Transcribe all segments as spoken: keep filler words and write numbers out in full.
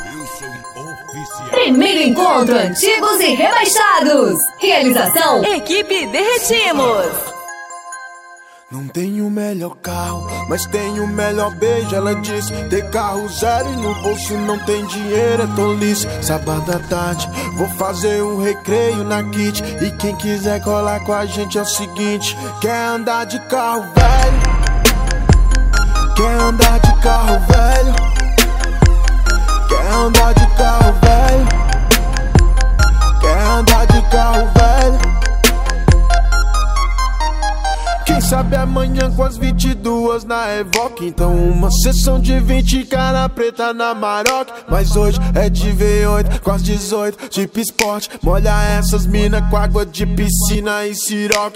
Primeiro encontro Antigos e Rebaixados. Realização Equipe Derretimos. Não tenho o melhor carro, mas tenho o melhor beijo. Ela disse, ter carro zero e no bolso não tem dinheiro, é tolice. Sábado à tarde, vou fazer um recreio na Kit. E quem quiser colar com a gente é o seguinte: quer andar de carro velho? Quer andar de carro velho? Quer andar de carro velho? Quer andar de carro velho? Quem sabe amanhã com as vinte e duas na Evoque. Então uma sessão de vinte cara preta na Maroc. Mas hoje é de V oito com as dezoito, tipo esporte. Molha essas mina com água de piscina e Ciroc.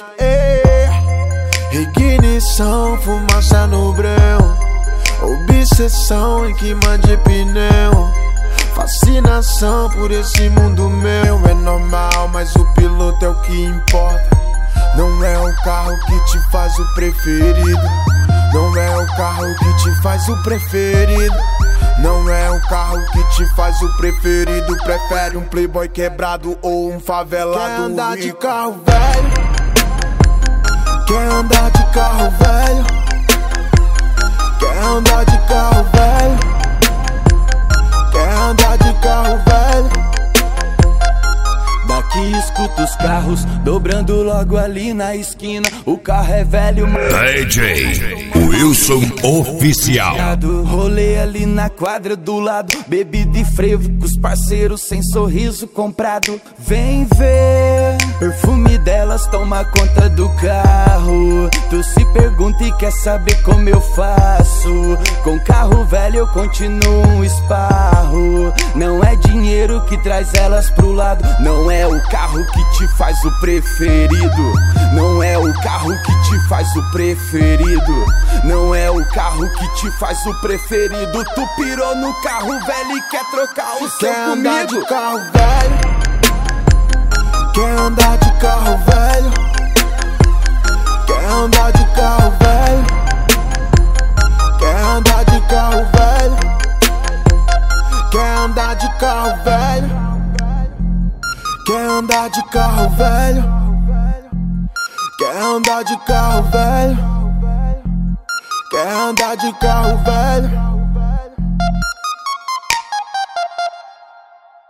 Ignição, fumaça no breu. Obsessão em queima de pneu. Fascinação por esse mundo meu. É normal, mas o piloto é o que importa. Não é o carro que te faz o preferido. Não é o carro que te faz o preferido. Não é o carro que te faz o preferido. Prefere um playboy quebrado ou um favelado. Quer andar de carro velho? Quer andar de carro velho? Quer andar de carro velho? Quer andar de carro velho? Daqui escuto os carros dobrando logo ali na esquina. O carro é velho, mas D J Wilson Oficial. Rolê ali na quadra do lado, bebida e frevo com os parceiros sem sorriso comprado. Vem ver, perfume delas toma conta do carro. Tu se pergunta e quer saber como eu faço. Com carro velho eu continuo um esparro. Não é dinheiro que traz elas pro lado. Não é o carro que te faz o preferido. Não é o carro que te faz o preferido. Não é o carro que te faz o preferido. Tu pirou no carro velho e quer trocar o seu quer comigo. Andar de carro velho? Quer andar de carro velho? Quer andar de carro velho? Quer andar de carro velho? Quer andar de carro velho? Quer andar de carro velho? Quer andar de carro velho? Quer andar de carro velho?